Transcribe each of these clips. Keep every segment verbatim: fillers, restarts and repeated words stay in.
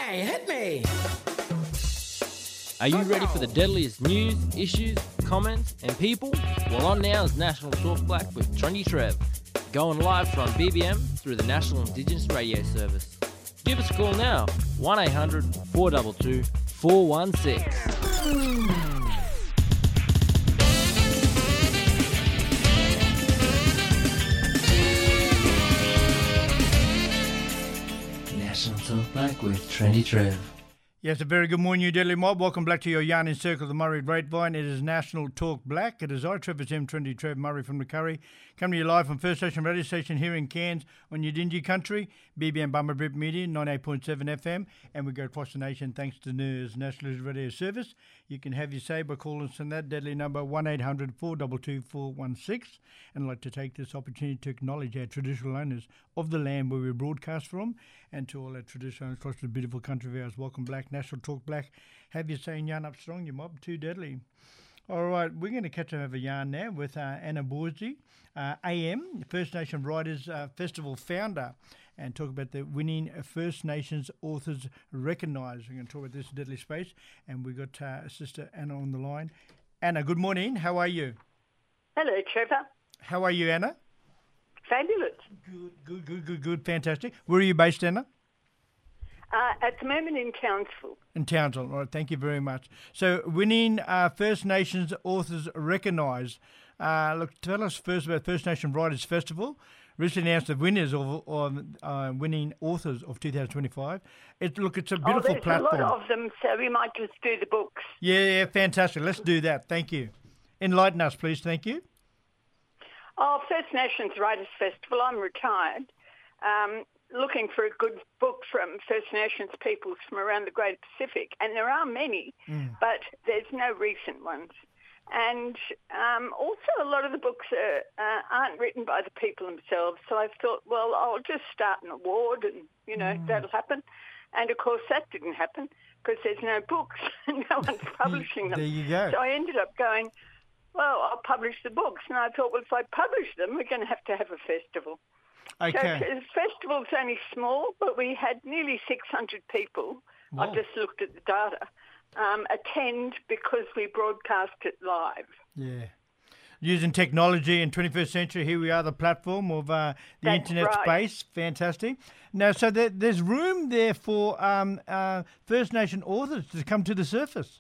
Hey, hit me! Are you ready for the deadliest news, issues, comments, and people? Well, on now is National Talk Black with Trendy Trev, going live from B B M through the National Indigenous Radio Service. Give us a call now, one eight hundred four two two four one six. National Talk Black with Trendy Trev. Yes, a very good morning, you deadly mob. Welcome back to your Yarn in Circle, the Murray Grapevine. It is National Talk Black. It is I, Travis M. Trendy Trev Murray from the Curry, coming to you live from First Station Radio Station here in Cairns on Yidinji Country, B B M Bummerbip Media, ninety-eight point seven F M, and we go across the nation thanks to NERS, National Radio Service. You can have your say by calling us on that deadly number, one eight hundred four two two four one six. And I'd like to take this opportunity to acknowledge our traditional owners of the land where we broadcast from, and to all our traditional owners across the beautiful country of ours. Welcome Black, National Talk Black. Have you saying yarn up strong, you mob, too deadly. All right, we're going to catch up over yarn now with uh, Anna Borsey, uh, A M, First Nation Writers uh, Festival founder, and talk about the winning First Nations Authors Recognised. We're going to talk about this deadly space, and we've got uh, Sister Anna on the line. Anna, good morning. How are you? Hello, Trevor. How are you, Anna? Fabulous. Good, good, good, good, good. Fantastic. Where are you based, Anna? Uh, at the moment in Townsville. In Townsville. All right, thank you very much. So, winning uh, First Nations Authors Recognised. Uh, look, tell us first about First Nation Writers Festival. Recently announced the winners of, of uh, winning authors of two thousand twenty-five. It, look, it's a beautiful oh, there's platform. a lot of them, so we might just do the books. Yeah, yeah, fantastic. Let's do that. Thank you. Enlighten us, please. Thank you. Oh, First Nations Writers Festival. I'm retired. Um, looking for a good book from First Nations peoples from around the Great Pacific, and there are many, mm. but there's no recent ones. And um, also a lot of the books are, uh, aren't written by the people themselves, so I thought, well, I'll just start an award and, you know, mm. that'll happen. And, of course, that didn't happen because there's no books and no one's publishing them. There you go. So I ended up going, well, I'll publish the books. And I thought, well, if I publish them, we're going to have to have a festival. Okay. So the festival's only small, but we had nearly six hundred people. Wow. I've just looked at the data. Um, attend because we broadcast it live. Yeah. Using technology in twenty-first century, here we are, the platform of uh, the That's internet right. space. Fantastic. Now, so there, there's room there for um, uh, First Nation authors to come to the surface.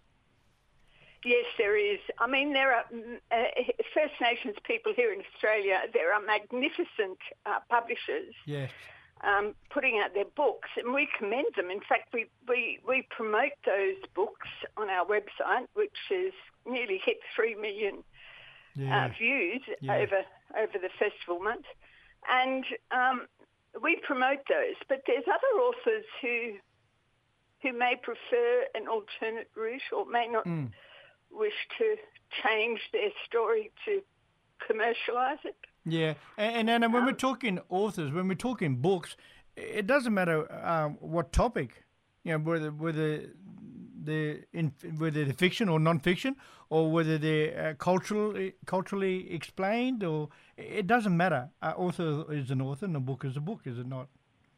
Yes, there is. I mean, there are uh, First Nations people here in Australia. There are magnificent uh, publishers Yes. um, putting out their books, and we commend them. In fact, we, we, we promote those books on our website, which has nearly hit three million Yeah. uh, views Yeah. over over the festival month. And um, we promote those. But there's other authors who who may prefer an alternate route or may not Mm. wish to change their story to commercialise it. Yeah. And, and Anna, when um, we're talking authors, when we're talking books, it doesn't matter um, what topic, you know, whether whether they're, in, whether they're fiction or non-fiction, or whether they're uh, culturally, culturally explained, or it doesn't matter. An author is an author and a book is a book, is it not?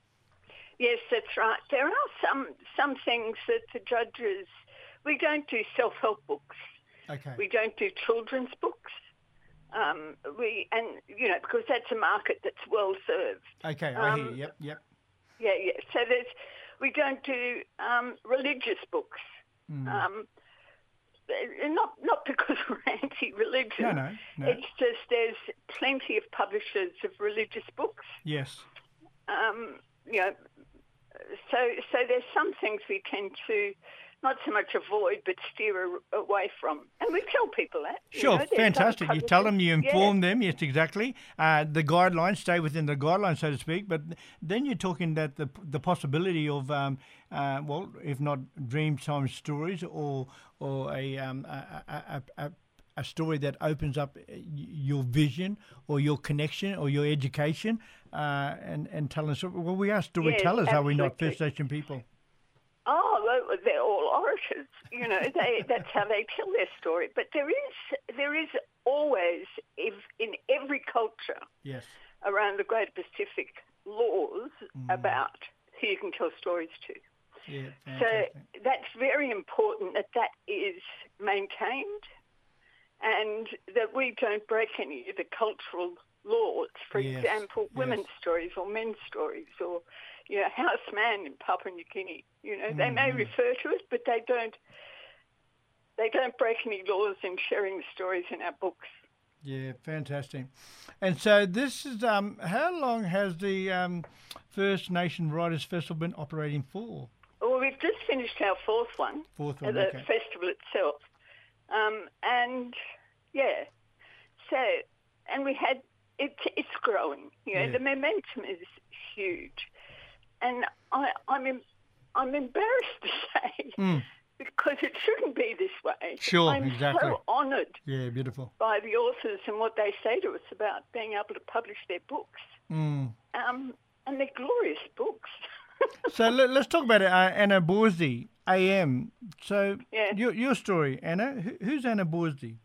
Yes, that's right. There are some some things that the judges... We don't do self-help books. Okay. We don't do children's books. Um, we and you know because that's a market that's well served. Okay, I um, hear you. Yep, yep. Yeah, yeah. So there's we don't do um, religious books. Mm. Um, not not because we're anti-religion. No, no, no. It's just there's plenty of publishers of religious books. Yes. Um, you know, so so there's some things we tend to not so much avoid, but steer a, away from. And we tell people that. Sure, you know, fantastic. You tell them, you inform yeah. them, yes, exactly. Uh, the guidelines, stay within the guidelines, so to speak. But then you're talking that the the possibility of, um, uh, well, if not Dreamtime stories or or a, um, a, a, a, a story that opens up your vision or your connection or your education, uh, and, and tell us, well, we are storytellers, yes, are we not, First Nation people? Oh, they're all orators. You know, they, that's how they tell their story. But there is there is always, if, in every culture yes. around the Great Pacific, laws mm. about who you can tell stories to. Yeah, so fantastic. that's very important that that is maintained and that we don't break any of the cultural laws. For Yes, example, yes. women's stories or men's stories or, you know, house man in Papua New Guinea. You know, they may Mhm. refer to it, but they don't, they don't break any laws in sharing the stories in our books. Yeah, fantastic. And so this is, um, how long has the um, First Nation Writers Festival been operating for? Well, we've just finished our fourth one Fourth at one, the okay. festival itself. Um, and, yeah, so, and we had, it, it's growing. You know, Yeah. the momentum is huge. And I, I'm, em- I'm embarrassed to say, Mm. because it shouldn't be this way. Sure, I'm exactly. so honoured Yeah, beautiful. by the authors and what they say to us about being able to publish their books. Mm. Um, and they're glorious books. So let, let's talk about it. Uh, Anna Borsdy, A M. So Yeah. your your story, Anna. Who, who's Anna Borsdy?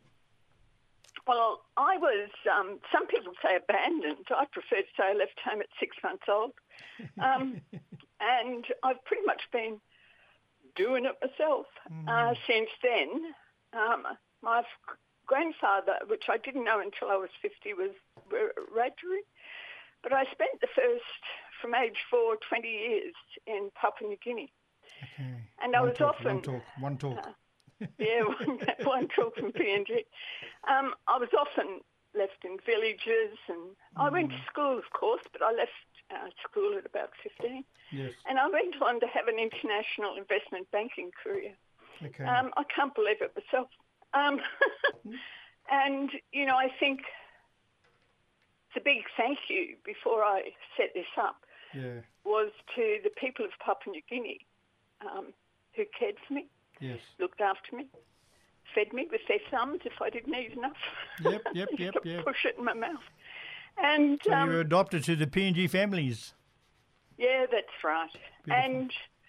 Well, I was, um, some people say abandoned. I prefer to say I left home at six months old. Um, and I've pretty much been doing it myself uh, since then. Um, my f- grandfather, which I didn't know until I was fifty, was Wiradjuri. But I spent the first, from age four, twenty years in Papua New Guinea. Okay. And I one was talk, often... One talk, one talk. Uh, yeah, one, one talk from P N G. Um, I was often left in villages, and I went to school, of course, but I left uh, school at about fifteen. Yes. And I went on to have an international investment banking career. Okay. Um, I can't believe it myself. Um, and, you know, I think it's a big thank you before I set this up yeah. was to the people of Papua New Guinea um, who cared for me, Yes. looked after me, fed me with their thumbs if I didn't eat enough. Yep, yep, Used yep, to yep. push it in my mouth. And So um, you were adopted to the P N G families. yeah, that's right. Beautiful. And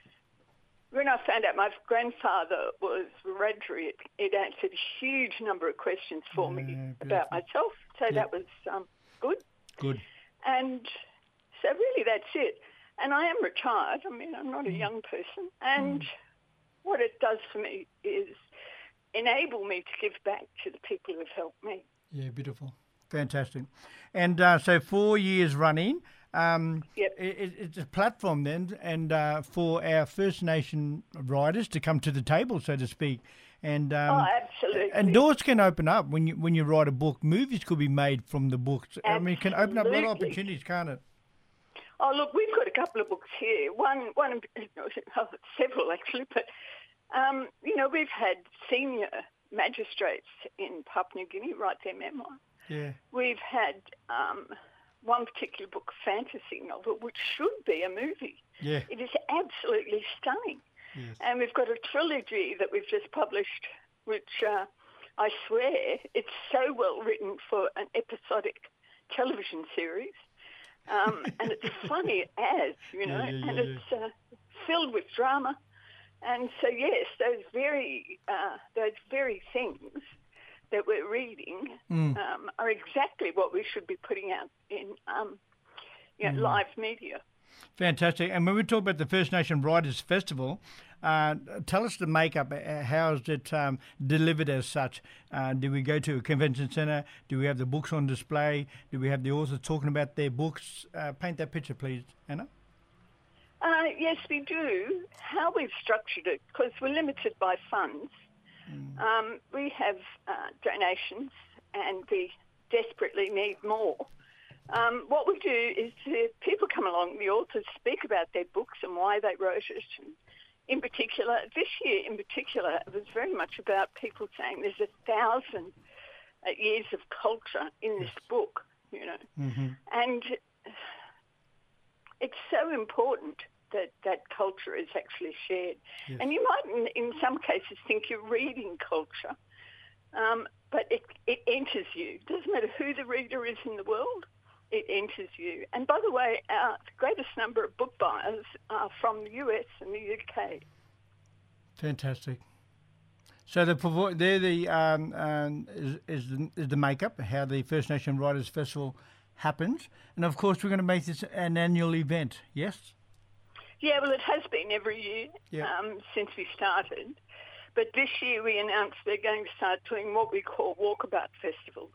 when I found out my grandfather was Wiradjuri, it, it answered a huge number of questions for Yeah, me beautiful. about myself. So Yep. that was um, good. Good. And so really that's it. And I am retired. I mean, I'm not a young person. And what it does for me is enable me to give back to the people who have helped me. Yeah, beautiful. Fantastic. And uh, so four years running, um, Yep. it, it- it's a platform then and uh, for our First Nation writers to come to the table, so to speak. And um, Oh, absolutely. and doors can open up when you when you write a book. Movies could be made from the books. I mean, it can open up a lot of Absolutely. opportunities, can't it? Oh, look, we've got a couple of books here. One, one, oh, several actually, but um, you know, we've had senior magistrates in Papua New Guinea write their memoir. Yeah. We've had um, one particular book, a fantasy novel, which should be a movie. Yeah. It is absolutely stunning. Yes. And we've got a trilogy that we've just published, which uh, I swear it's so well written for an episodic television series. Um, and it's funny as, you know, Yeah, yeah, and yeah, it's uh, filled with drama. And so, yes, those very, uh, those very things that we're reading Mm. um, are exactly what we should be putting out in um, you know, Mm. live media. Fantastic. And when we talk about the First Nation Writers Festival, uh, tell us the makeup. uh, How is it um, delivered as such? Uh, do we go to a convention centre? Do we have the books on display? Do we have the authors talking about their books? Uh, paint that picture, please, Anna. Uh, yes, we do. How we've structured it, because we're limited by funds, um, we have uh, donations and we desperately need more. Um, what we do is the people come along, the authors speak about their books and why they wrote it. And in particular, this year in particular, it was very much about people saying there's a thousand uh, years of culture in this book, you know. Mm-hmm. And it's so important that that culture is actually shared. Yes. And you might, in, in some cases, think you're reading culture, um, but it, it enters you. It doesn't matter who the reader is in the world, it enters you. And by the way, our greatest number of book buyers are from the U S and the U K. Fantastic. So the provo- they're the um, um, is, is the is the makeup how the First Nation Writers Festival happens, and of course we're going to make this an annual event. Yes. Yeah, well, it has been every year Yeah. um, since we started. But this year we announced they're going to start doing what we call walkabout festivals.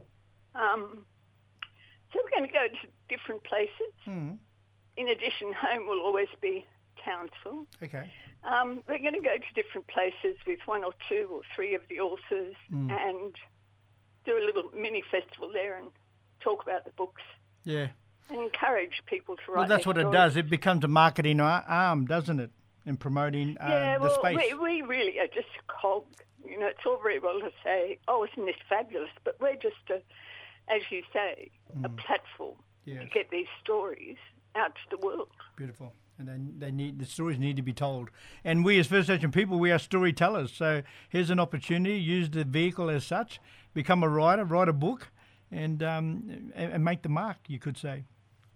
Um, so we're going to go to different places. Mm. In addition, home will always be Townsville. Okay. Um, we're going to go to different places with one or two or three of the authors Mm. and do a little mini festival there and talk about the books Yeah. and encourage people to write Well, that's their what it stories. does. It becomes a marketing ar- arm, doesn't it, in promoting uh, Yeah, the well, space. we, we really are just a cog. You know, it's all very well to say, oh, isn't this fabulous? But we're just, a, as you say, a platform Yes. to get these stories out to the world. Beautiful. And then they need the stories need to be told. And we as First Nation people, we are storytellers. So here's an opportunity. Use the vehicle as such. Become a writer. Write a book, and um, and, and make the mark. You could say.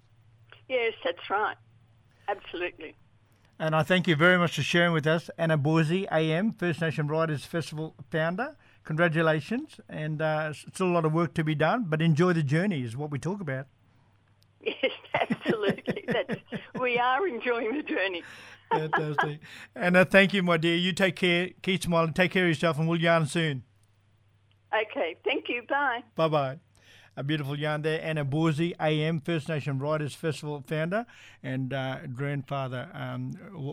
Yes, that's right. Absolutely. And I thank you very much for sharing with us, Anna Borsey, A M, First Nation Writers Festival founder. Congratulations, and uh, still a lot of work to be done, but enjoy the journey is what we talk about. Yes, absolutely. That's, we are enjoying the journey. Fantastic. And uh, thank you, my dear. You take care, keep smiling, take care of yourself, and we'll yarn soon. Okay, thank you. Bye. Bye-bye. A beautiful yarn there. Anna Borsey, A M, First Nation Writers Festival founder, and uh, grandfather, um,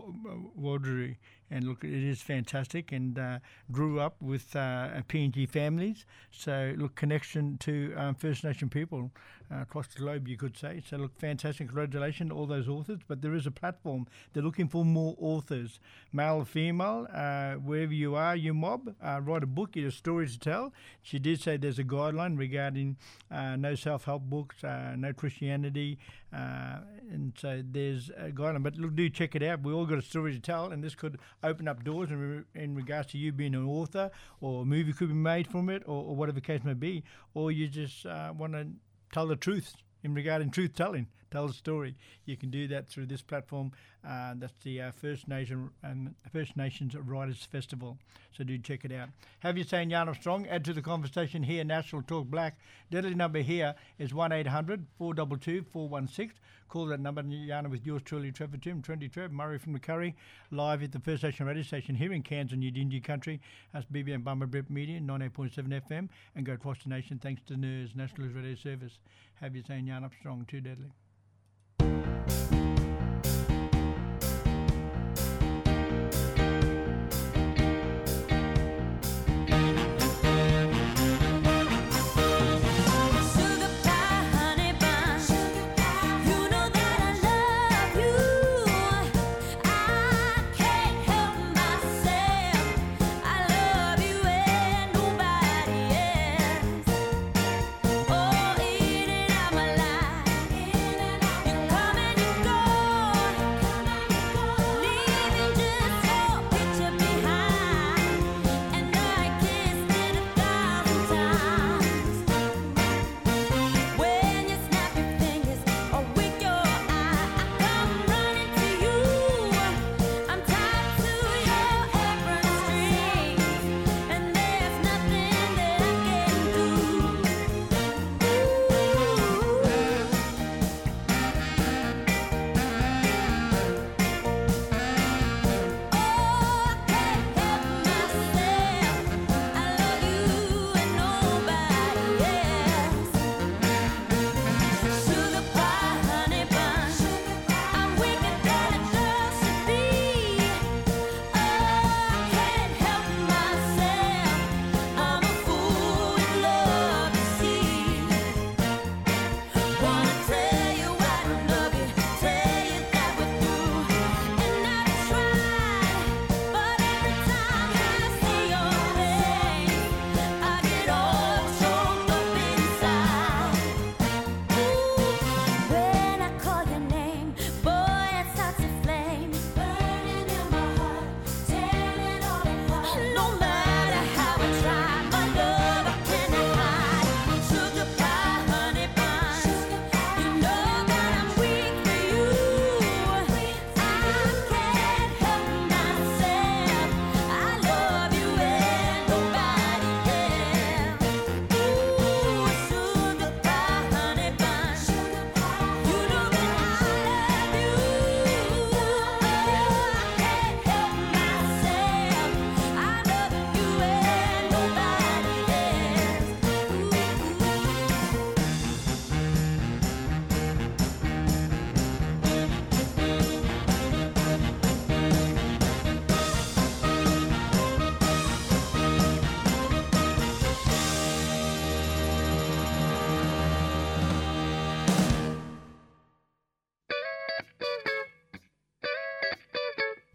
Waldry. And look, it is fantastic, and uh, grew up with uh, P N G families. So, look, connection to um, First Nation people uh, across the globe, you could say. So, look, fantastic. Congratulations to all those authors. But there is a platform. They're looking for more authors, male or female, uh, wherever you are, you mob. Uh, write a book, you have a story to tell. She did say there's a guideline regarding uh, no self-help books, uh, no Christianity, uh, and so there's a guideline. But look, do check it out. We all got a story to tell, and this could open up doors in, re- in regards to you being an author, or a movie could be made from it, or, or whatever the case may be, or you just uh, want to tell the truth in regarding truth telling, tell the story. You can do that through this platform. Uh, that's the uh, First Nation um, First Nations Writers Festival. So do check it out. Have your say in Yarn Strong. Add to the conversation here. National Talk Black. Deadly number here is one eight hundred four two two four one six. Call that number and yarn with yours truly, Trevor Tim, Trendy Trev, Murray from the Curry, live at the First Nation radio station here in Cairns and Udingi country. That's B B M Bumba Brip Media, ninety-eight point seven F M, and go across the nation thanks to N E R S, National Radio Service. Have your say in Yarn Up Strong, too deadly. Oh, eat it out my life.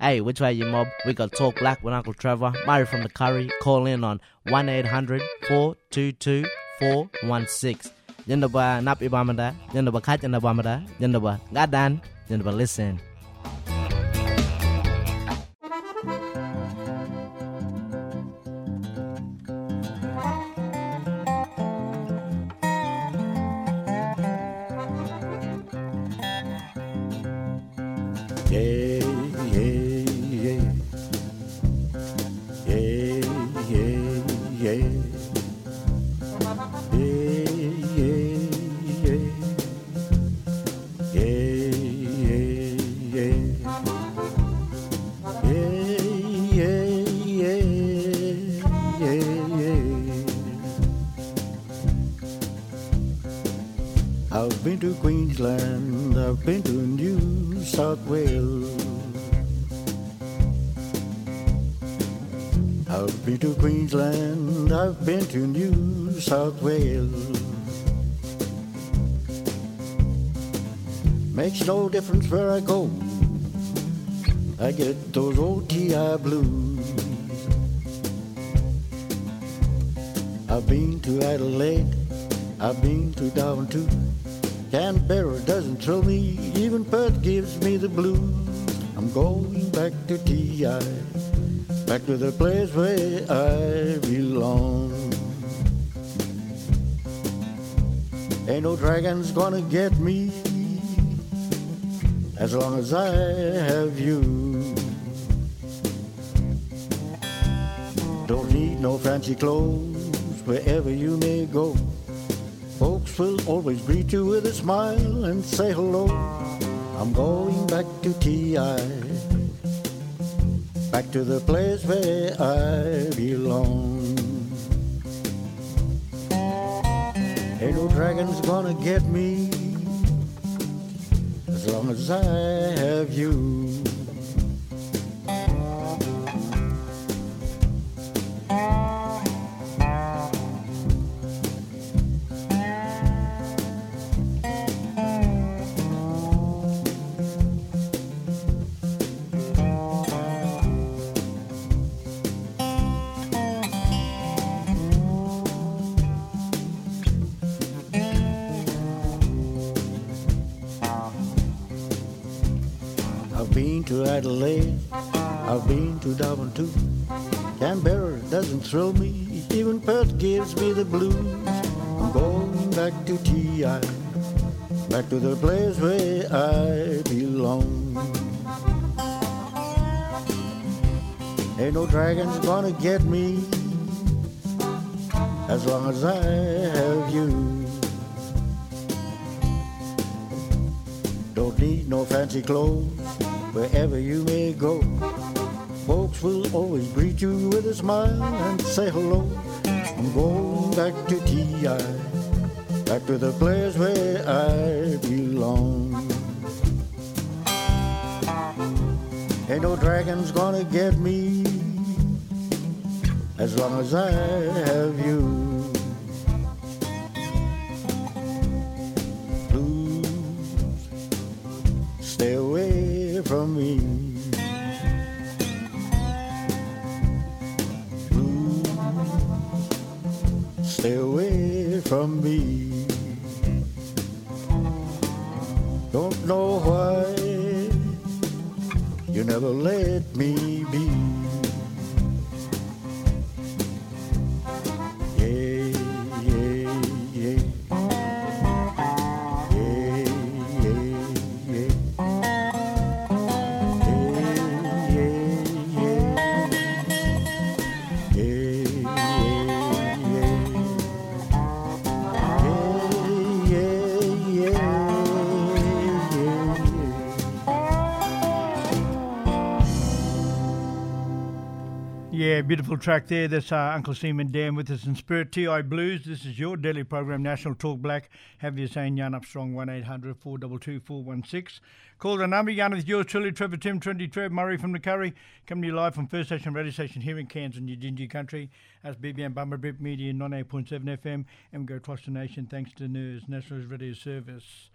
Hey, which way you mob? We got Talk Black with Uncle Trevor. Murray from the Curry. Call in on one eight hundred four two two four one six. Jendaba nap ibamada. Jendaba kat jendabamada. Jendaba gadan. Jendaba listen. I've been to Queensland, I've been to New South Wales. I've been to Queensland, I've been to New South Wales. Makes no difference where I go, I get those O T I blues. I've been to Adelaide, I've been to Darwin too. Canberra doesn't thrill me, even Perth gives me the blues. I'm going back to T I, back to the place where I belong. Ain't no dragons gonna get me, as long as I have you. Don't need no fancy clothes, wherever you may go. Folks will always greet you with a smile and say hello. I'm going back to T I, back to the place where I belong. Ain't no dragons gonna get me, as long as I have you. I've been to Adelaide, I've been to Darwin too. Canberra doesn't thrill me, even Perth gives me the blues. I'm going back to T I, back to the place where I belong. Ain't no dragons gonna get me, as long as I have you. Don't need no fancy clothes, wherever you may go. Folks will always greet you with a smile and say hello. I'm going back to T I, back to the place where I belong. Ain't no dragons gonna get me, as long as I have you. Stay away from me. Blues, stay away from me. Don't know why you never let me be. Yeah, yeah, yeah. Yeah, beautiful track there. That's uh, Uncle Seaman Dan with us in spirit. T I Blues. This is your daily program, National Talk Black. Have you saying Yarn Up Strong, one eight hundred four two two four one six. Call the number, Yarn with yours truly, Trevor Tim, Trinity Trev, Murray from the Curry. Coming to you live from First Station Radio Station here in Cairns in Yidinji Country. That's B B M Bummer Bip Media ninety-eight point seven F M. And we go across the nation thanks to N E R S, National Radio Service.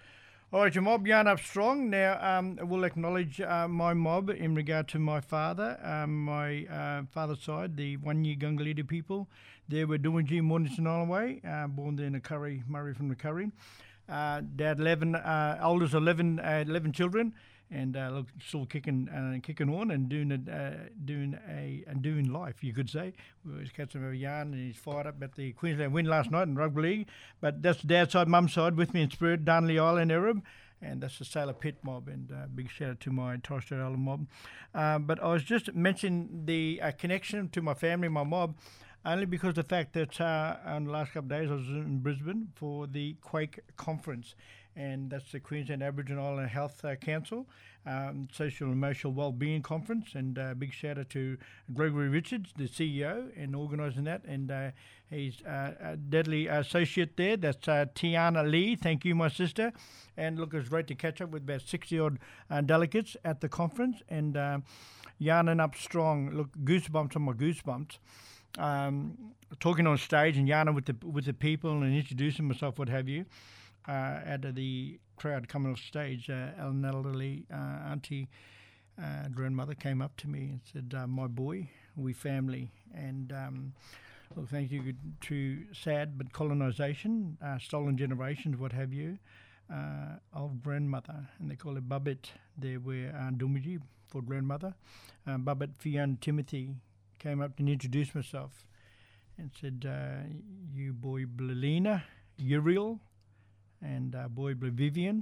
All right, your mob yarn up strong. Now, um, we'll acknowledge uh, my mob in regard to my father, um, my uh, father's side, the one-year Gungalita people. They were Doomadgee, Mornington Island, uh, born there in the Curry, Murray from the Curry. Uh, dad, eleven, uh, oldest eleven, uh, eleven children, and uh, look, still kicking, uh, kicking on and doing a, uh, doing a, and doing life, you could say. We was catching a yarn, and he's fired up at the Queensland win last night in rugby league. But that's dad's side, mum's side, with me in spirit, Darnley Island Arab, and that's the Sailor Pit mob. And uh, big shout out to my Torres Strait Island mob. Uh, but I was just mentioning the uh, connection to my family, my mob. Only because the fact that uh, on the last couple of days I was in Brisbane for the Quake Conference, and that's the Queensland Aboriginal Island Health uh, Council, um, Social and Emotional Wellbeing Conference, and uh, big shout out to Gregory Richards, the C E O, in organising that, and uh, he's uh, a deadly associate there. That's uh, Tiana Lee. Thank you, my sister. And look, it was great to catch up with about sixty odd uh, delegates at the conference, and uh, yarning up strong. Look, goosebumps on my goosebumps. Um, talking on stage and yarning with the with the people and introducing myself, what have you. Uh, out of the crowd coming off stage, uh, an elderly uh, auntie, uh, grandmother came up to me and said, uh, "My boy, we family." And um, well, thank you to sad but colonisation, uh, stolen generations, what have you, uh, of grandmother, and they call her Babette. They were uh, Doomadgee for grandmother. Uh, Babette Fiona Timothy came up and introduced myself and said, uh, you boy Blelina, Uriel, and uh, boy Vivian,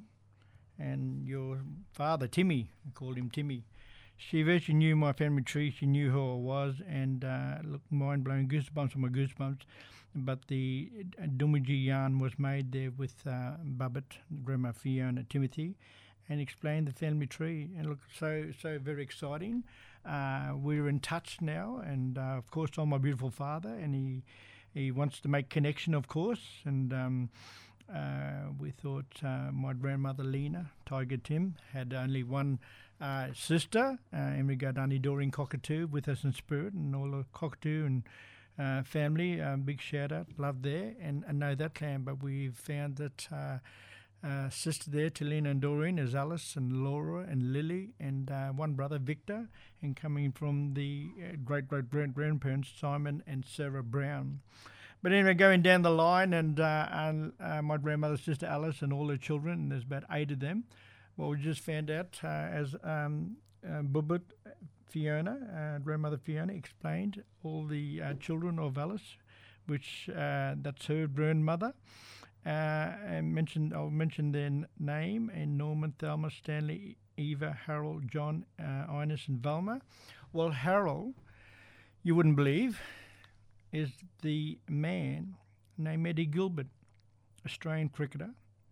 and your father, Timmy, I called him Timmy. She virtually knew my family tree, she knew who I was, and uh, look, mind-blowing goosebumps on my goosebumps. But the uh, Doomadgee yarn was made there with uh, Babette, Grandma Fiona Timothy, and explained the family tree. And look, so, so very exciting. Uh, we're in touch now, and uh, of course I'm my beautiful father, and he he wants to make connection, of course, and um, uh, we thought uh, my grandmother Lena, Tiger Tim, had only one uh, sister, uh, and we got Auntie Doreen Cockatoo with us in spirit, and all the Cockatoo and uh, family, um, big shout out, love there, and I know that clan, but we found that uh, Uh, sister there, Talina and Doreen, is Alice and Laura and Lily, and uh, one brother, Victor, and coming from the uh, great-great-grandparents, Simon and Sarah Brown. But anyway, going down the line, and, uh, and uh, my grandmother's sister Alice and all her children, and there's about eight of them. Well, we just found out uh, as um, uh, Bubut Fiona, uh, grandmother Fiona, explained all the uh, children of Alice, which uh, that's her grandmother. Uh, and mentioned, I'll mention their n- name, and Norman, Thelma, Stanley, Eva, Harold, John, uh, Ines, and Velma. Well, Harold, you wouldn't believe, is the man named Eddie Gilbert, Australian cricketer.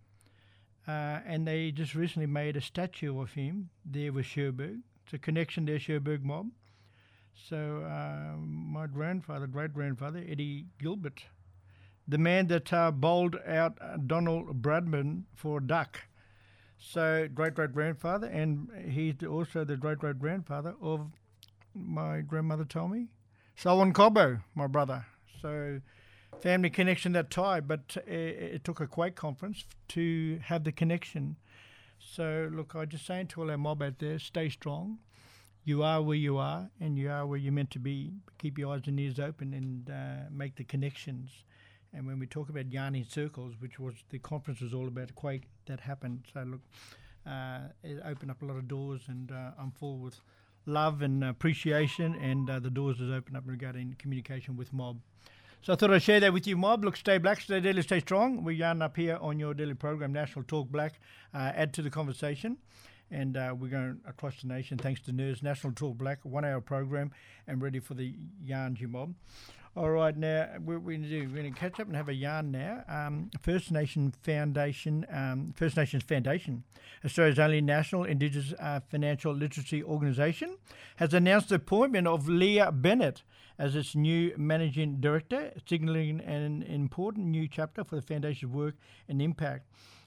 Uh, and they just recently made a statue of him there with Cherbourg. It's a connection there, Cherbourg mob. So uh, my grandfather, great-grandfather, Eddie Gilbert, the man that uh, bowled out uh, Donald Bradman for a duck. So great-great-grandfather, and he's also the great-great-grandfather of my grandmother told me, Solomon Cobbo, my brother. So family connection, that tie, but it, it took a Quake conference to have the connection. So look, I just saying to all our mob out there, stay strong. You are where you are, and you are where you're meant to be. Keep your eyes and ears open, and uh, make the connections. And when we talk about yarning circles, which was the conference was all about, Quake, that happened. So look, uh, it opened up a lot of doors, and uh, I'm full with love and appreciation, and uh, the doors has opened up regarding communication with mob. So I thought I'd share that with you, mob. Look, stay black, stay daily, stay strong. We're yarning up here on your daily program, National Talk Black. Uh, add to the conversation. And uh, we're going across the nation, thanks to N E R S, National Talk Black, one-hour program, and ready for the yarns, you mob. All right, now we're, we're going to catch up and have a yarn now. Um, First Nation Foundation, um, First Nations Foundation, Australia's only national Indigenous uh, financial literacy organisation, has announced the appointment of Leah Bennett as its new managing director, signalling an important new chapter for the foundation's work and impact.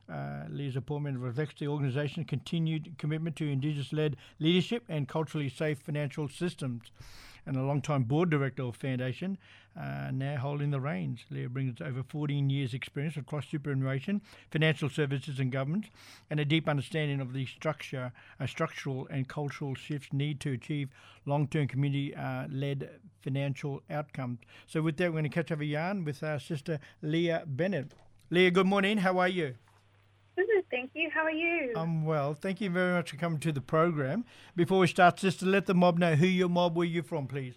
Uh, Leah's appointment reflects the organisation's continued commitment to Indigenous-led leadership and culturally safe financial systems. And a long-time board director of Foundation, uh, now holding the reins. Leah brings over fourteen years' experience across superannuation, financial services and government, and a deep understanding of the structure, uh, structural and cultural shifts needed to achieve long-term community-led uh, financial outcomes. So with that, we're going to catch up a yarn with our sister Leah Bennett. Leah, good morning. How are you? Good, thank you. How are you? I'm well. Thank you very much for coming to the program. Before we start, sister, let the mob know who your mob, where you're from, please.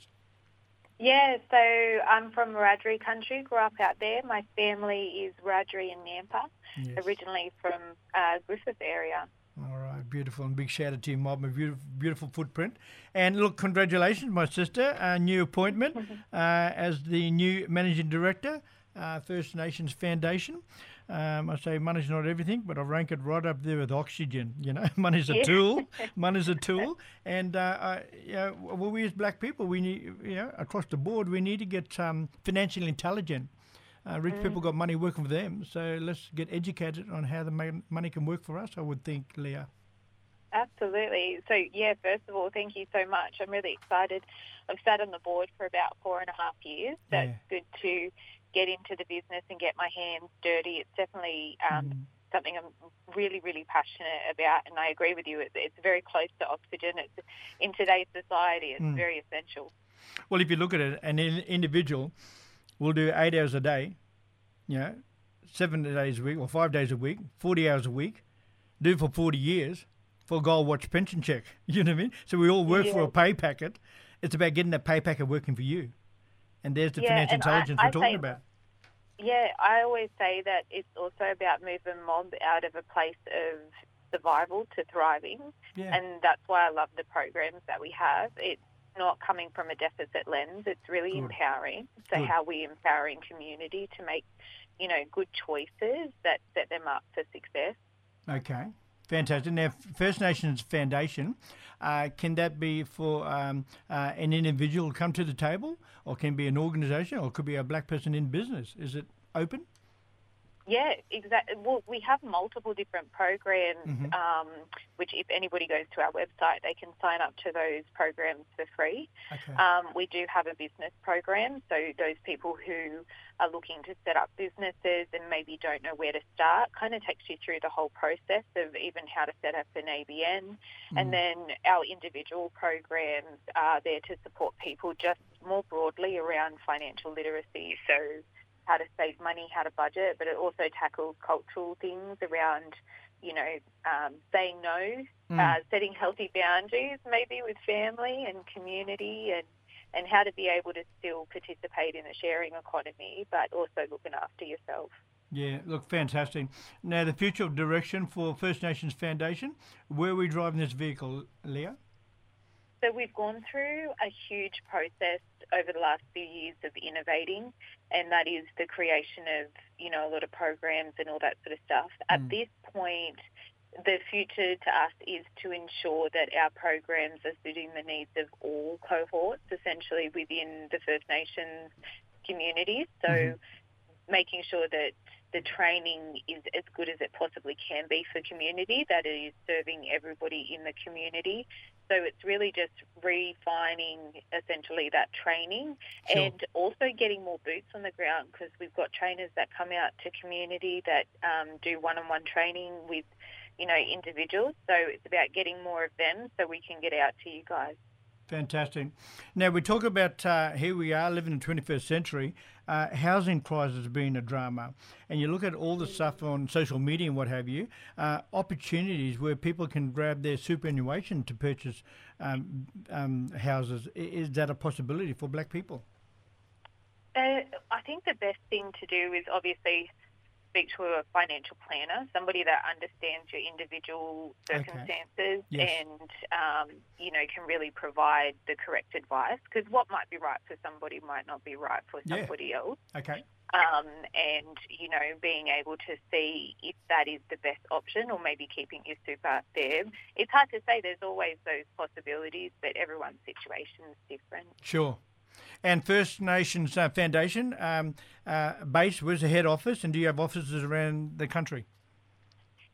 Yeah, so I'm from Wiradjuri country, grew up out there. My family is Wiradjuri and Nampa, Yes. originally from uh, Griffith area. All right, beautiful, and big shout out to your mob, a beautiful, beautiful footprint. And look, congratulations, my sister, a new appointment uh, as the new managing director, uh, First Nations Foundation. Um, I say money's not everything, but I rank it right up there with oxygen. You know, money's a Yeah. tool. Money's a tool, and uh, I, you know, well, we as black people, we need, you know, across the board, we need to get um, financially intelligent. Uh, rich Mm. people got money working for them, so let's get educated on how the ma- money can work for us. I would think, Leah. Absolutely. So, yeah, first of all, thank you so much. I'm really excited. I've sat on the board for about four and a half years. That's Yeah. good to get into the business and get my hands dirty. It's definitely um, Mm. something I'm really, really passionate about, and I agree with you. It's, it's very close to oxygen. It's in today's society, it's Mm. very essential. Well, if you look at it, an in- individual will do eight hours a day, you know, seven days a week or five days a week, forty hours a week, do it for forty years for a gold watch pension check. You know what I mean? So we all work for a Yeah. pay packet. It's about getting that pay packet working for you. And there's the Yeah, financial and I- intelligence I we're talking say- about. Yeah, I always say that it's also about moving mob out of a place of survival to thriving, Yeah. and that's why I love the programs that we have. It's not coming from a deficit lens. It's really Good. empowering. So Good. how we empowering community to make, you know, good choices that set them up for success. Okay, fantastic. Now, First Nations Foundation, uh, can that be for um, uh, an individual come to the table, or can it be an organisation, or it could be a black person in business? Is it open? Yeah, exactly. Well, we have multiple different programs, Mhm. um, which if anybody goes to our website, they can sign up to those programs for free. Okay. Um, we do have a business program, so those people who are looking to set up businesses and maybe don't know where to start, kind of takes you through the whole process of even how to set up an A B N. Mm. And then our individual programs are there to support people just more broadly around financial literacy. So how to save money, how to budget, but it also tackles cultural things around, you know, um, saying no, Mm. uh, setting healthy boundaries maybe with family and community, and, and how to be able to still participate in the sharing economy, but also looking after yourself. Yeah, look, fantastic. Now, the future direction for First Nations Foundation, where are we driving this vehicle, Leah? So we've gone through a huge process over the last few years of innovating, and that is the creation of, you know, a lot of programs and all that sort of stuff. Mm. At this point, the future to us is to ensure that our programs are suiting the needs of all cohorts, essentially within the First Nations communities. So Mhm. making sure that the training is as good as it possibly can be for community, that it is serving everybody in the community. So it's really just refining essentially that training Sure. and also getting more boots on the ground, because we've got trainers that come out to community that um, do one-on-one training with, you know, individuals. So it's about getting more of them so we can get out to you guys. Fantastic. Now, we talk about uh, here we are living in the twenty-first century. Uh, housing crisis being a drama. And you look at all the stuff on social media and what have you, uh, opportunities where people can grab their superannuation to purchase um, um, houses. I- Is that a possibility for black people? Uh, I think the best thing to do is obviously speak to a financial planner, somebody that understands your individual Okay. circumstances Yes. and, um, you know, can really provide the correct advice, because what might be right for somebody might not be right for Yeah. somebody else. Okay. Um, and, you know, being able to see if that is the best option, or maybe keeping your super there. It's hard to say. There's always those possibilities, but everyone's situation is different. Sure. And First Nations uh, Foundation, um, uh, base, where's the head office, and do you have offices around the country?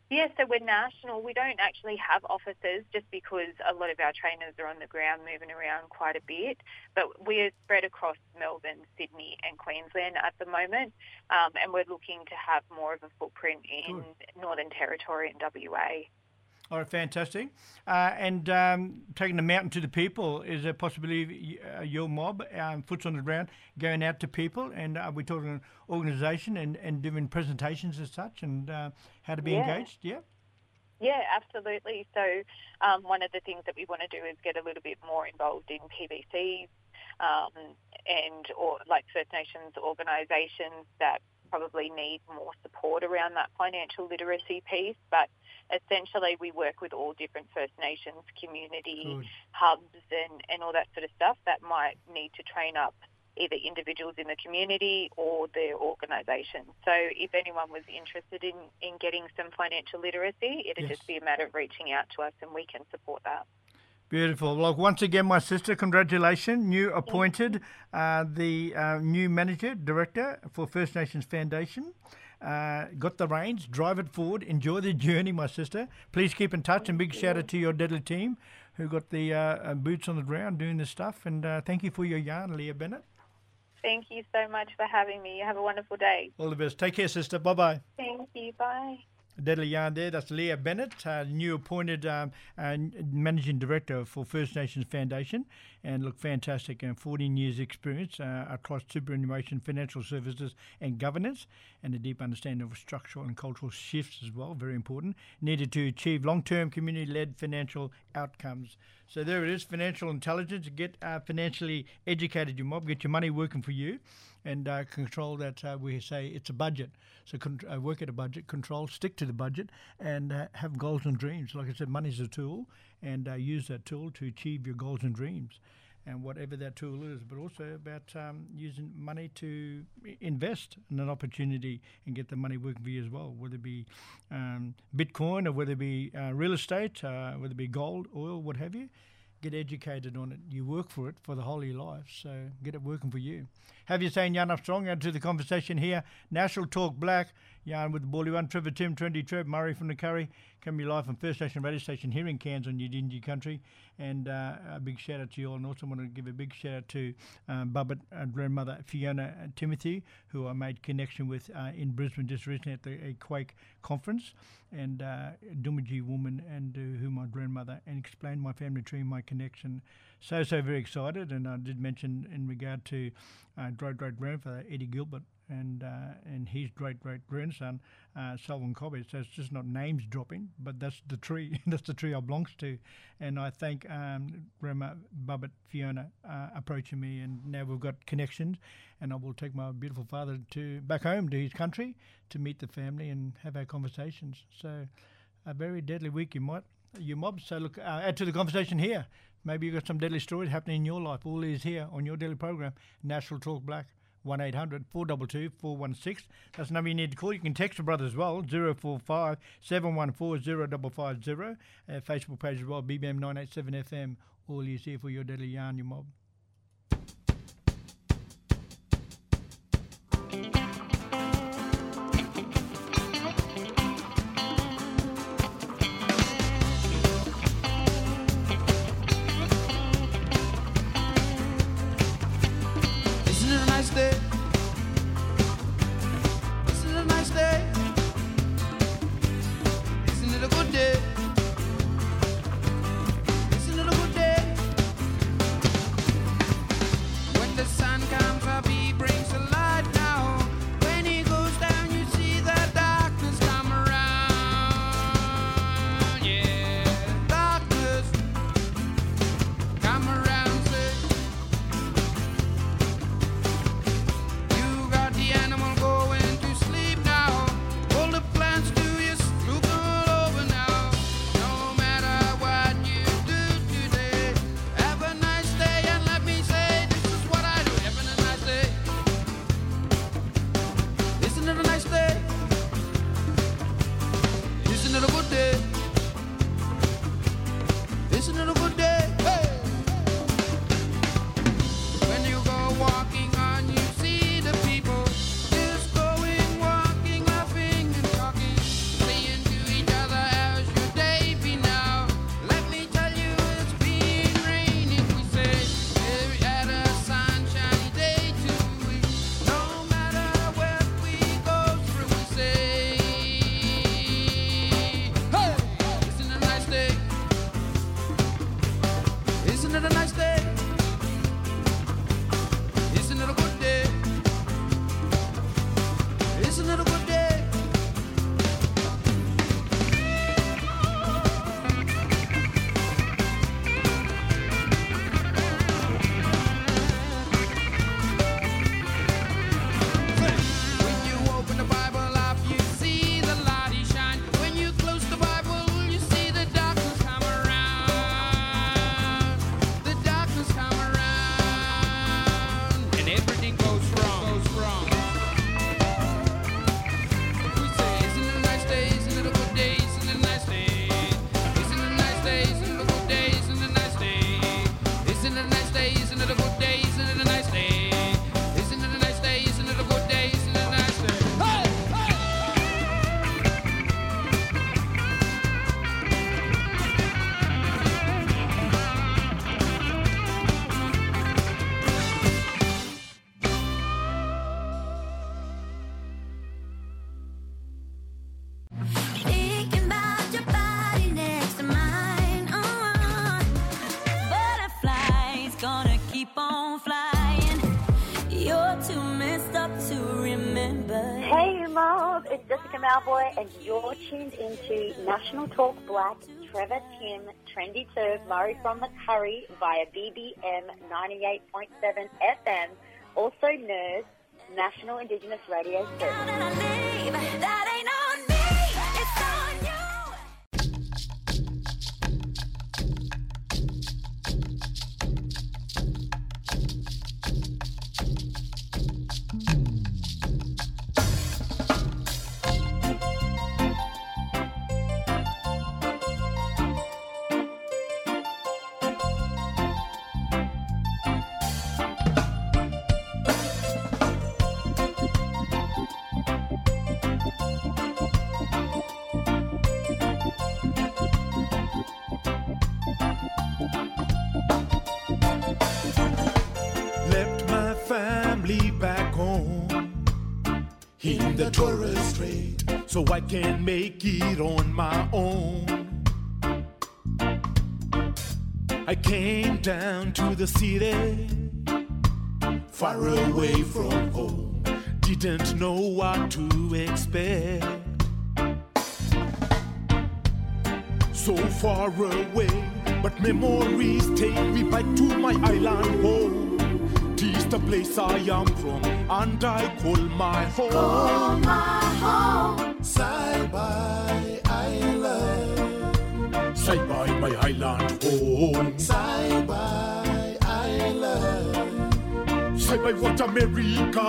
Yeah, so we're national. We don't actually have offices just because a lot of our trainers are on the ground moving around quite a bit. But we're spread across Melbourne, Sydney and Queensland at the moment. Um, and we're looking to have more of a footprint in Good. Northern Territory and W A. All right, fantastic. Uh, and um, taking the mountain to the people, is there a possibility uh, your mob, um, Foots on the Ground, going out to people? And are we talking organisation and, and doing presentations as such and uh, how to be yeah. engaged? Yeah. Yeah, absolutely. So um, one of the things that we want to do is get a little bit more involved in P B Cs um, and or like First Nations organisations that probably need more support around that financial literacy piece. But essentially we work with all different First Nations community Good. hubs and, and all that sort of stuff that might need to train up either individuals in the community or their organisation. So if anyone was interested in, in getting some financial literacy, it'd yes. just be a matter of reaching out to us and we can support that. Beautiful. Well, once again, my sister, congratulations. New appointed, uh, the uh, new manager, director for First Nations Foundation. Uh, got the reins, drive it forward, enjoy the journey, my sister. Please keep in touch and big shout out to your deadly team who got the uh, boots on the ground doing this stuff. And uh, thank you for your yarn, Leah Bennett. Thank you so much for having me. You have a wonderful day. All the best. Take care, sister. Bye-bye. Thank you. Bye. Deadly yarn there. That's Leah Bennett, uh, new appointed um, uh, Managing Director for First Nations Foundation. And look, fantastic. Uh, fourteen years experience uh, across superannuation, financial services and governance, and a deep understanding of structural and cultural shifts as well, very important, needed to achieve long-term community-led financial outcomes. So there it is, financial intelligence. Get uh, financially educated, your mob. Get your money working for you. And uh, control that, uh, we say it's a budget. So con- uh, work at a budget, control, stick to the budget, and uh, have goals and dreams. Like I said, money's a tool, and uh, use that tool to achieve your goals and dreams. And whatever that tool is, but also about um, using money to invest in an opportunity and get the money working for you as well, whether it be um, Bitcoin or whether it be uh, real estate, uh, whether it be gold, oil, what have you. Get educated on it. You work for it for the whole of your life, so get it working for you. Have you saying Yarn Armstrong into the conversation here. National Talk Black, Yarn with the Bally One, Trevor Tim, Trendy Trev, Murray from the Curry. Coming to you live on First Nation radio station here in Cairns on Yidinji country. And uh, a big shout out to you all. And also want to give a big shout out to um, Bubbit uh, grandmother Fiona Timothy, who I made connection with uh, in Brisbane just recently at the uh, Quake conference. And uh, Doomadgee woman, and uh, who my grandmother, and explained my family tree, my connection. So, so very excited. And I did mention in regard to uh, great great grandfather Eddie Gilbert and uh, and his great great grandson uh, Selwyn Cobbett. So it's just not names dropping, but that's the tree. That's the tree I belongs to. And I thank um, Grandma Bubbit Fiona uh, approaching me, and now we've got connections. And I will take my beautiful father to back home to his country to meet the family and have our conversations. So a very deadly week, you might you mob. So look, uh, add to the conversation here. Maybe you've got some deadly stories happening in your life. All is here on your daily program, National Talk Black. one eight hundred four two two four one six. That's the number you need to call. You can text your brother as well, zero four five seven one four zero five five zero. Uh, Facebook page as well, B B M nine eight seven F M. All is here for your deadly yarn, your mob. on flying. You're too messed up to remember. Hey, Mob, it's Jessica Malboy, and you're tuned into National Talk Black, Trevor, Tim, Trendy Serve, Murray from the Curry via B B M ninety-eight point seven F M, also N E R S, National Indigenous Radio Service. That ain't on me, it's on you. In the Torres Strait, so I can make it on my own. I came down to the city, far away from home. Didn't know what to expect. So far away, but memories take me back to my island home. This the place I am from, and I call my home. Call my home. Saibai Island. Saibai, my island home. Saibai Island. Saibai, what America.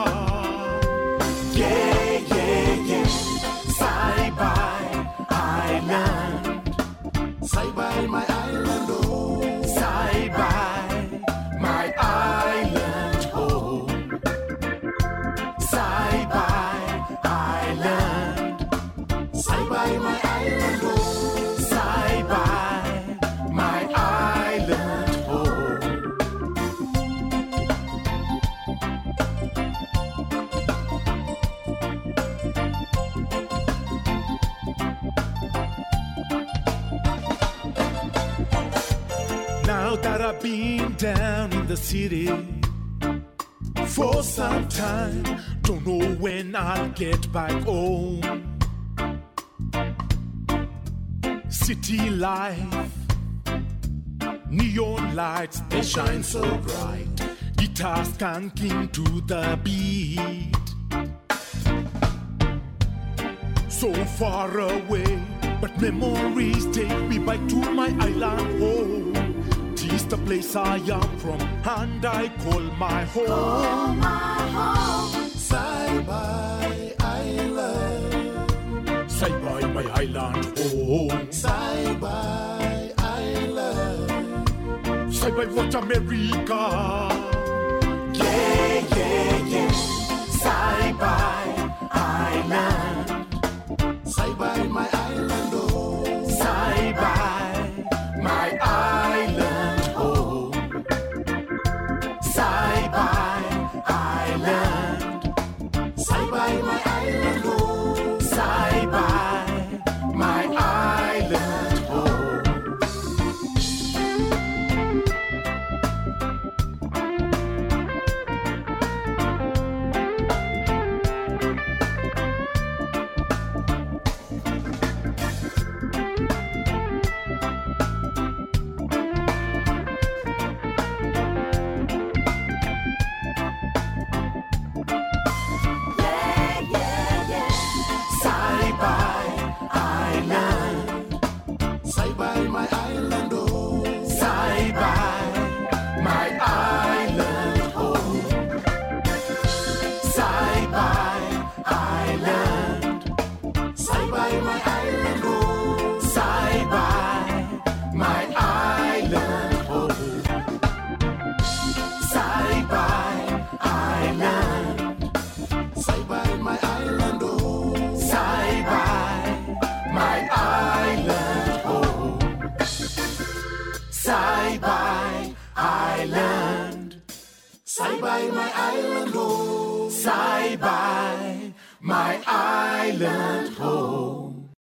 Yeah, yeah, yeah. Saibai Island. Saibai, my island home. Saibai, my island. Saibai, my island home. Saibai, my island home. Now that I've been down in the city for some time, don't know when I'll get back home. City life, neon lights, they shine so bright. Guitar skanking to the beat. So far away, but memories take me back to my island home. This the place I am from, and I call my home. Call my home. Saibai Island. Saibai, my island home. Saibai Island. Saibai, what America. Yeah, yeah, yeah. Saibai Island. Saibai, my island home. Saibai, my island home. Saibai Island. Saibai, my island home. Saibai, my island home. Saibai, my island home. Saibai, my island home.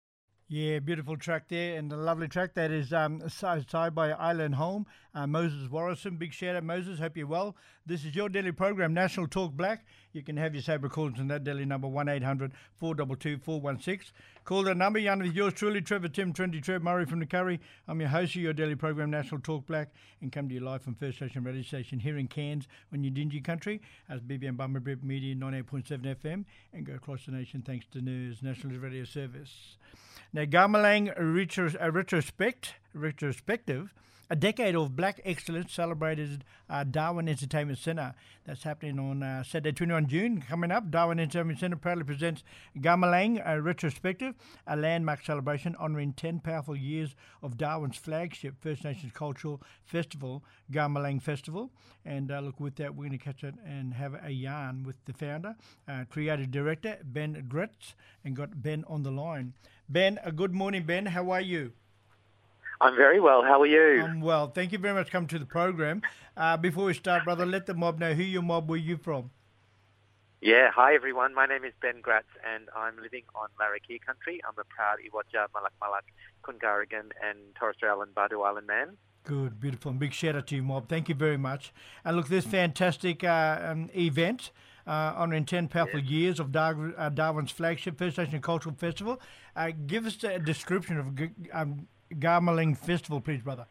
Yeah, beautiful track there, and a lovely track that is um, side by Island Home. Uh, Moses Warrison, big shout out, Moses. Hope you're well. This is your daily program, National Talk Black. You can have your Sabre calls on that daily number one eight hundred four two two four one six. Call that number. Yarn with yours truly, Trevor Tim Trendy Trev Murray from the Curry. I'm your host of your daily program, National Talk Black, and come to you live from First Station Radio Station here in Cairns on your Dingy Country as B B M Bumblebee Media ninety-eight point seven F M, and go across the nation thanks to News National Radio Service. Now, Garmalang retros- uh, retrospect, retrospective, a decade of black excellence celebrated uh, Darwin Entertainment Centre. That's happening on uh, Saturday, twenty-first of June. Coming up, Darwin Entertainment Centre proudly presents Garmalang uh, Retrospective, a landmark celebration honouring ten powerful years of Darwin's flagship First Nations cultural festival, Garmalang Festival. And uh, look, with that, we're going to catch it and have a yarn with the founder, uh, creative director, Ben Gretz, and got Ben on the line. Ben, uh, good morning, Ben. How are you? I'm very well. How are you? I'm well. Thank you very much for coming to the program. Uh, before we start, brother, let the mob know who your mob were you from. Yeah, hi everyone. My name is Ben Gratz and I'm living on Larrakia country. I'm a proud Iwatja, Malak Malak, Kungaragan and Torres Strait Island, Badu Island man. Good, beautiful. And big shout out to you, mob. Thank you very much. And look, this fantastic uh, um, event uh, honouring ten powerful yeah. years of Dar- uh, Darwin's flagship First Nation Cultural Festival. Uh, give us a description of um, Garmalang Festival, please, brother.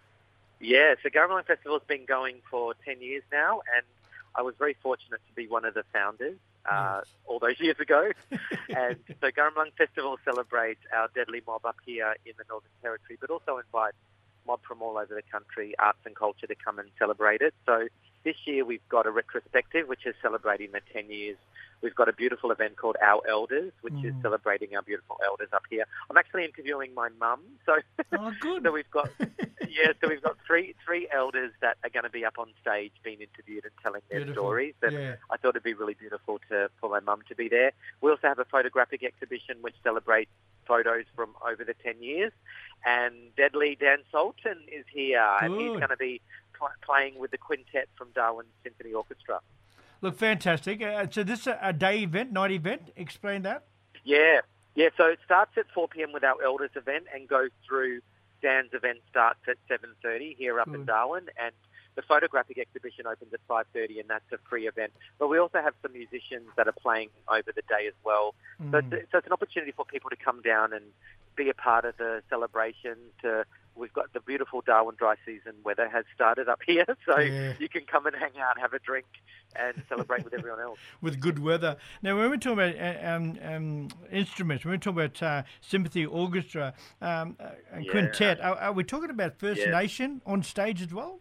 Yeah, so Garmalang Festival has been going for ten years now, and I was very fortunate to be one of the founders uh, yes. all those years ago. And so Garmalang Festival celebrates our deadly mob up here in the Northern Territory, but also invites mob from all over the country, arts and culture, to come and celebrate it. So this year we've got a retrospective, which is celebrating the ten years. We've got a beautiful event called Our Elders, which mm. is celebrating our beautiful elders up here. I'm actually interviewing my mum, so oh, good. so we've got yeah, so we've got three three elders that are going to be up on stage, being interviewed and telling their beautiful. stories. And yeah. I thought it'd be really beautiful to for my mum to be there. We also have a photographic exhibition which celebrates photos from over the ten years, and Deadly Dan Sultan is here, good. and he's going to be pl- playing with the quintet from Darwin Symphony Orchestra. Look, fantastic. Uh, so this is a day event, night event. Explain that. Yeah. Yeah, so it starts at four p.m. with our Elders event and goes through. Dan's event starts at seven thirty here up Good. in Darwin, and the photographic exhibition opens at five thirty, and that's a free event. But we also have some musicians that are playing over the day as well. Mm. So, it's, so it's an opportunity for people to come down and be a part of the celebration. To We've got the beautiful Darwin dry season weather has started up here, so yeah. you can come and hang out, have a drink, and celebrate with everyone else. With good weather. Now, when we're talking about uh, um, um, instruments, when we're talking about uh, Symphony Orchestra um, uh, and yeah. quintet, are, are we talking about First yeah. Nation on stage as well?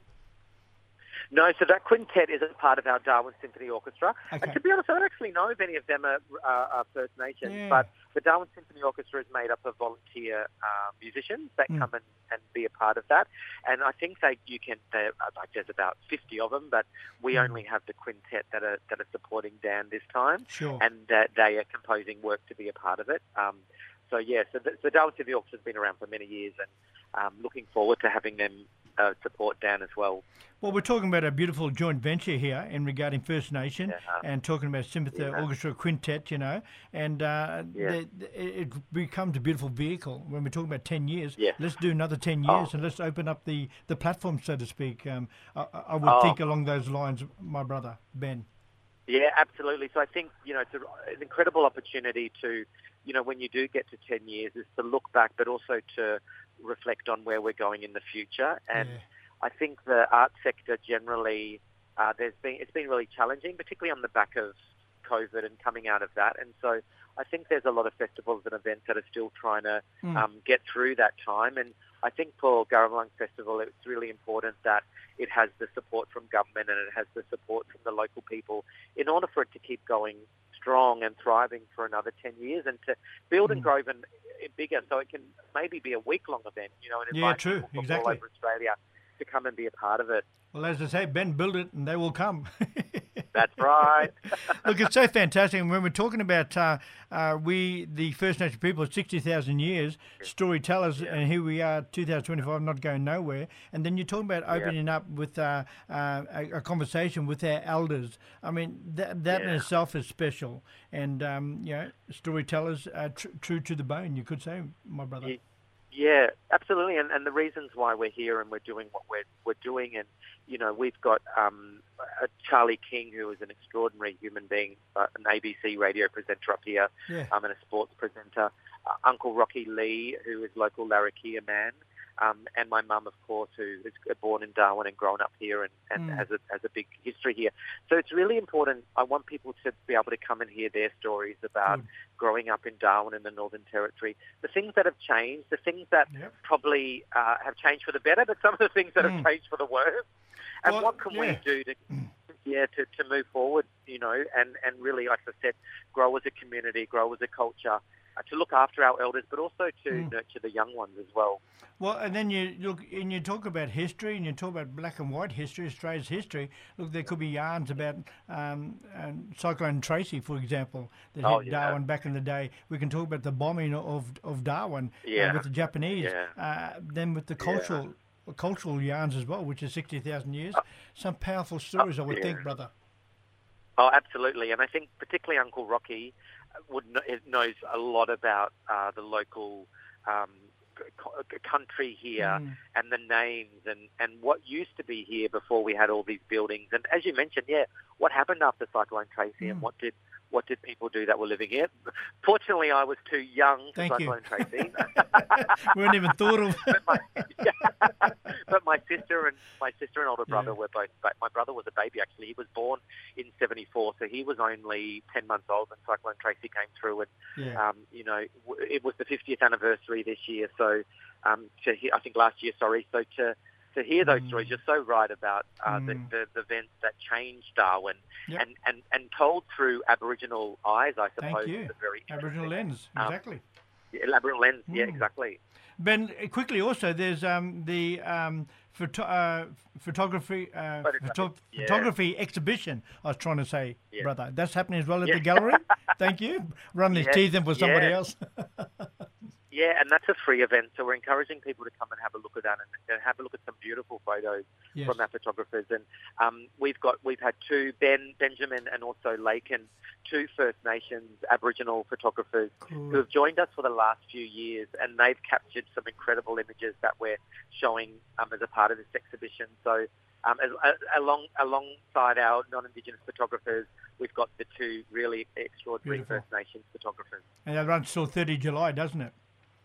No, so that quintet is a part of our Darwin Symphony Orchestra. Okay. And to be honest, I don't actually know if any of them are, uh, are First Nations, yeah. but the Darwin Symphony Orchestra is made up of volunteer uh, musicians that mm. come and, and be a part of that. And I think they, you can, like there's about fifty of them, but we mm. only have the quintet that are that are supporting Dan this time. Sure. And uh, they are composing work to be a part of it. Um, so, yeah, so the, the Darwin Symphony Orchestra has been around for many years, and um, looking forward to having them uh, support Dan as well. Well, we're talking about a beautiful joint venture here in regarding First Nation yeah. and talking about Symphony yeah. Orchestra Quintet, you know, and uh, yeah. the, the, it becomes a beautiful vehicle. When we're talking about ten years, yeah. let's do another ten years oh. and let's open up the, the platform, so to speak. Um, I, I would oh. think along those lines, my brother, Ben. Yeah, absolutely. So I think, you know, it's a, an incredible opportunity to, you know, when you do get to ten years, is to look back, but also to reflect on where we're going in the future. And yeah. I think the art sector generally, uh, there's been it's been really challenging, particularly on the back of COVID and coming out of that. And so I think there's a lot of festivals and events that are still trying to mm. um, get through that time. And I think for Garmalang Festival, it's really important that it has the support from government and it has the support from the local people in order for it to keep going strong and thriving for another ten years and to build mm. and grow even bigger, so it can maybe be a week-long event, you know, and yeah, invite true, people from exactly. all over Australia to come and be a part of it. Well, as I say, Ben, build it and they will come. That's right. Look, it's so fantastic. And when we're talking about uh, uh, we, the First Nation people, sixty thousand years, storytellers, Yeah. and here we are, two thousand twenty-five, not going nowhere. And then you're talking about opening up with uh, uh, a, a conversation with our elders. I mean, that, that in Yeah. itself is special. And, um, you know, storytellers are tr- true to the bone, you could say, my brother. Yeah. Yeah, absolutely, and, and the reasons why we're here and we're doing what we're we're doing, and you know, we've got um, a Charlie King, who is an extraordinary human being, uh, an A B C radio presenter up here, Yeah. um, and a sports presenter. Uh, Uncle Rocky Lee, who is local Larrakia man, um, and my mum, of course, who is born in Darwin and grown up here and, and Mm. has a has a big history here. So it's really important. I want people to be able to come and hear their stories about Good. growing up in Darwin in the Northern Territory, the things that have changed, the things that Yep. probably uh, have changed for the better, but some of the things that Mm. have changed for the worse. And Well, what can yeah. we do to, yeah, to, to move forward, you know, and, and really, like I said, grow as a community, grow as a culture, uh, to look after our elders, but also to Mm. nurture the young ones as well. Well, and then you look and you talk about history, and you talk about black and white history, Australia's history. Look, there could be yarns about um, um, Cyclone Tracy, for example, that Oh, hit yeah. Darwin back in the day. We can talk about the bombing of of Darwin uh, Yeah. with the Japanese. Yeah. Uh, then with the Yeah. cultural cultural yarns as well, which is sixty thousand years. Some powerful stories, I would yeah. think, brother. Oh, absolutely. And I think particularly Uncle Rocky would kn- knows a lot about uh, the local um, c- country here Mm. and the names and, and what used to be here before we had all these buildings. And as you mentioned, yeah, what happened after Cyclone Tracy and Mm. what did what did people do that were living here? Fortunately, I was too young for Thank you. Cyclone Tracy. We weren't even thought of. but, my, but my sister and my sister and older brother Yeah. were both. ba- My brother was a baby actually. He was born in seventy-four, so he was only ten months old when Cyclone Tracy came through, and Yeah. um, you know w- it was the fiftieth anniversary this year. So um, to hear, I think last year, sorry. So to to hear those Mm. stories, you're so right about uh, the, Mm. the, the events that changed Darwin, Yep. and, and, and told through Aboriginal eyes, I suppose. Thank you. is a very Aboriginal interesting- lens, Um, exactly. yeah, Aboriginal lens, yeah, Mm. exactly. Ben, uh, quickly also, there's um, the um, photo- uh, photography uh, Photography, photo- yeah. photography exhibition, I was trying to say, Yeah. brother. That's happening as well at Yeah. the gallery. Thank you. Running his Yeah, teeth in for somebody yeah. else. Yeah, and that's a free event, so we're encouraging people to come and have a look at that and, and have a look at some beautiful photos Yes. from our photographers. And um, we've got we've had two Ben, Benjamin, and also Laken, two First Nations Aboriginal photographers Cool. who have joined us for the last few years, and they've captured some incredible images that we're showing um, as a part of this exhibition. So. Um, as, as, along alongside our non-Indigenous photographers, we've got the two really extraordinary Beautiful. First Nations photographers. And that runs till thirtieth of July, doesn't it?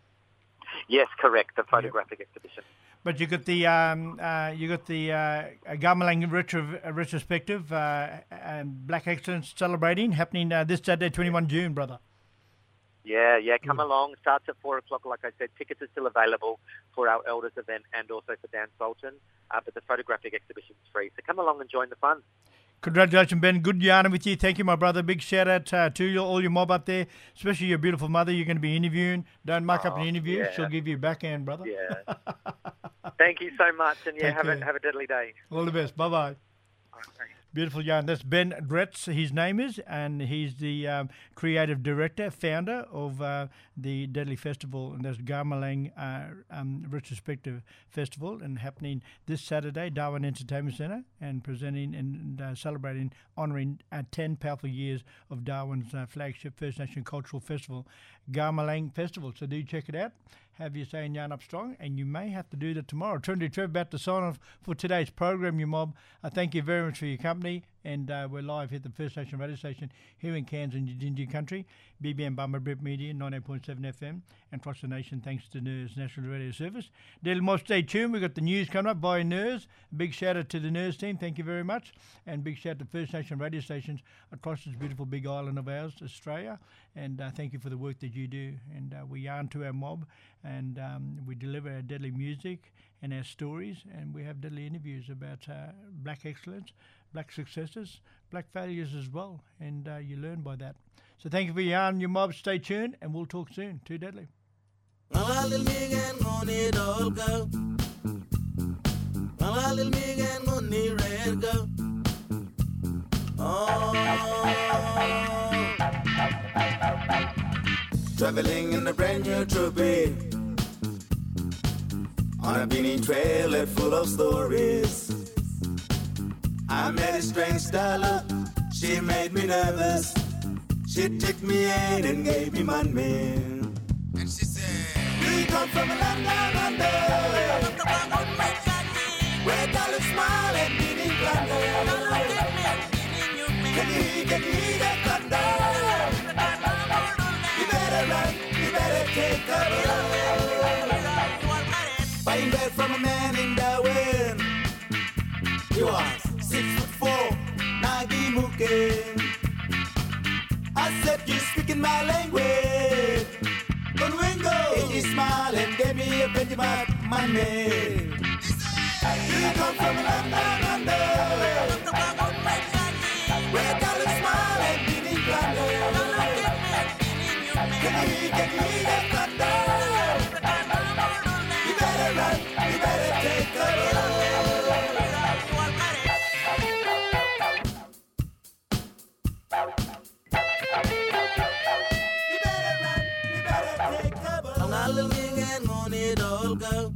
Yes, correct. The photographic exhibition. But you got the um, uh, you got the uh, Garmalang retro- retrospective, uh, and Black Excellence celebrating happening uh, this Saturday, twenty-first of June, brother. Yeah, yeah. Come Good. along. Starts at four o'clock. Like I said, tickets are still available for our Elders event and also for Dan Sultan. Uh, but the photographic exhibition is free. So come along and join the fun. Congratulations, Ben. Good yarning with you. Thank you, my brother. Big shout out uh, to you, all your mob up there, especially your beautiful mother. You're going to be interviewing. Don't muck up Oh, an interview. yeah. She'll give you a backhand, brother. Yeah. Thank you so much, and yeah, Take have care. a have a deadly day. All the best. Bye bye. Beautiful yarn. That's Ben Dretz, his name is, and he's the um, creative director, founder of uh, the Deadly Festival, and that's Garmalang uh, um, Retrospective Festival, and happening this Saturday, Darwin Entertainment Centre, and presenting and uh, celebrating, honouring uh, ten powerful years of Darwin's uh, flagship First Nation Cultural Festival, Garmalang Festival. So do check it out. Have your say and yarn up strong, and you may have to do that tomorrow. Trinity Trev about to sign off for today's program, you mob. I thank you very much for your company, and uh, we're live here at the First Nation radio station here in Cairns and Yidinji country, B B M Bummer Brit Media, ninety-eight point seven F M, and across the nation thanks to N E R S National Radio Service. Daily Mob, stay tuned. We've got the news coming up by N E R S. Big shout out to the N E R S team. Thank you very much. And big shout out to First Nation radio stations across this beautiful big island of ours, Australia. And uh, thank you for the work that you do. And uh, we yarn to our mob, and um, we deliver our deadly music and our stories, and we have deadly interviews about uh, black excellence, black successes, black failures as well, and uh, you learn by that. So thank you for your yarn, your mob. Stay tuned, and we'll talk soon. Too deadly. Oh. Traveling in a brand new troupe on a beanie trail that's full of stories. I met a strange starlet, she made me nervous. She took me in and gave me money. And she said, we come from a land down under, where dollars smile and meaning plunder. Can you, can you hear that thunder? You better run, you better take cover. Buying bread from a man in Darwin. He was six foot four, Nagi Mukin. I said, you speaking my language. But Wingo, he smiled and gave me a penny back money. You come from a land down under, where dollars smile and meaning plunder. Can you, can you hear that thunder? You better run, you better take cover. Little me and money doll go.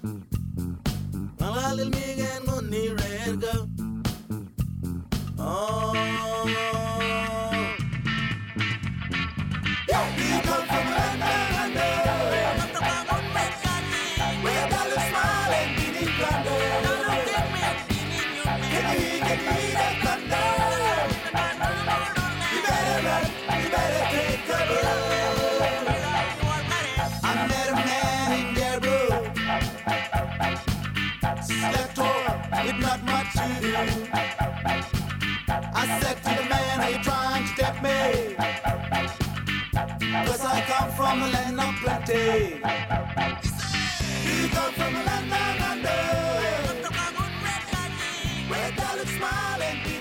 A little me and money red go. Oh, we come from land down under, where dollars smile and meaning plunder. Can you, can you hear that thunder? You better run, you better take cover. With not much to do, I said to the man, are you trying to step me? Cause I come from a land of plenty. You come from a land down under, where dollars smile and